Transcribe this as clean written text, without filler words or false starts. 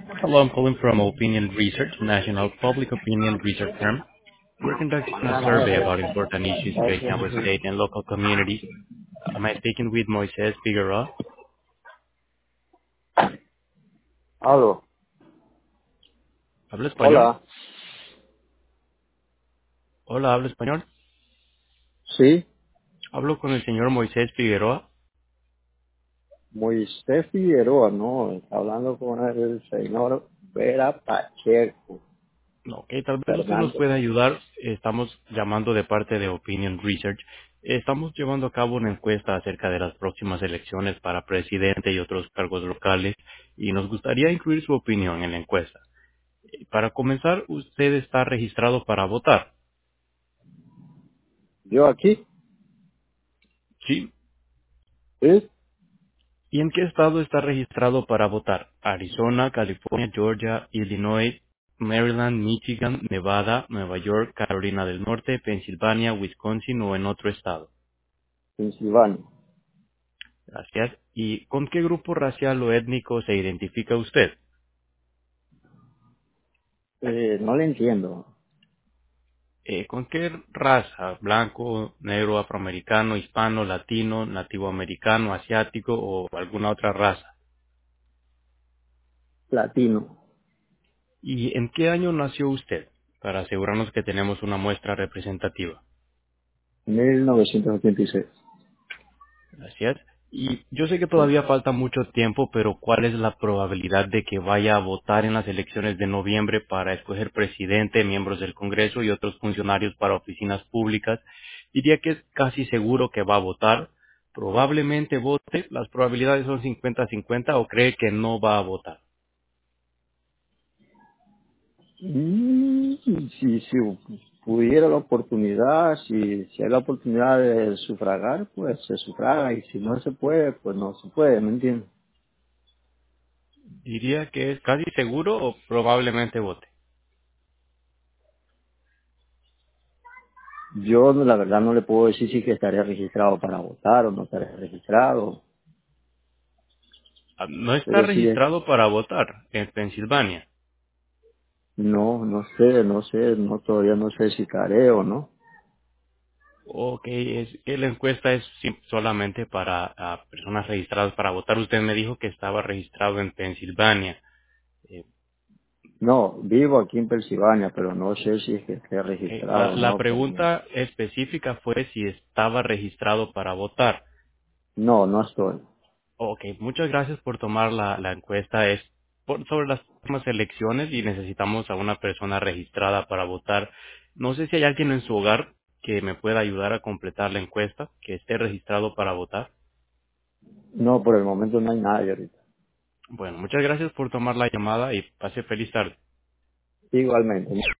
Hello, I'm calling from Opinion Research, national public opinion research firm. We're conducting a survey about important issues facing our state and local communities. Am I speaking with Moisés Figueroa? Aló, ¿Habla español? hola, Hola, ¿habla español? sí, Hablo con el señor Moisés Figueroa. Moisés Figueroa, no, está hablando con el señor Vera Pacheco Ok, tal vez usted nos Fernández. pueda ayudar. Estamos llamando de parte de Opinion Research. Estamos llevando a cabo una encuesta acerca de las próximas elecciones para presidente y otros cargos locales y nos gustaría incluir su opinión en la encuesta. Para comenzar, usted está registrado para votar. Yo aquí, ¿Sí? ¿sí? ¿Y en qué estado está registrado para votar? Arizona, California, Georgia, Illinois, Maryland, Michigan, Nevada, Nueva York, Carolina del Norte, Pensilvania, Wisconsin o en otro estado. Pensilvania. Gracias. ¿Y con qué grupo racial o étnico se identifica usted? No le entiendo. ¿Con qué raza? ¿Blanco, negro, afroamericano, hispano, latino, nativo americano, asiático o alguna otra raza? Latino, ¿Y en qué año nació usted? Para asegurarnos que tenemos una muestra representativa. 1986. Gracias. Y yo sé que todavía falta mucho tiempo, pero ¿cuál es la probabilidad de que vaya a votar en las elecciones de noviembre para escoger presidente, miembros del Congreso y otros funcionarios para oficinas públicas? Diría que es casi seguro que va a votar. Probablemente vote. Las probabilidades son 50-50 o cree que no va a votar. Mm, si pudiera la oportunidad, si hay la oportunidad de sufragar, pues se sufraga, y si no se puede, pues no se puede, ¿me entiendes? Diría que es casi seguro o probablemente vote. Yo la verdad no le puedo decir si que estaría registrado para votar o no estaría registrado, No está pero sí, registrado para votar en Pensilvania. no sé, no, todavía no sé si estaré o no. Ok, es que la encuesta es solamente para personas registradas para votar. Usted me dijo que estaba registrado en Pensilvania. Eh, No, vivo aquí en Pensilvania, pero no sé si es que esté ok, registrado la, o la no, pero no, pregunta específica fue si estaba registrado para votar. no estoy. Ok, muchas gracias por tomar la encuesta. Es sobre las próximas elecciones y necesitamos a una persona registrada para votar. No sé si hay alguien en su hogar que me pueda ayudar a completar la encuesta, que esté registrado para votar. No, por el momento no hay nadie ahorita. Bueno, muchas gracias por tomar la llamada y pase feliz tarde. Igualmente.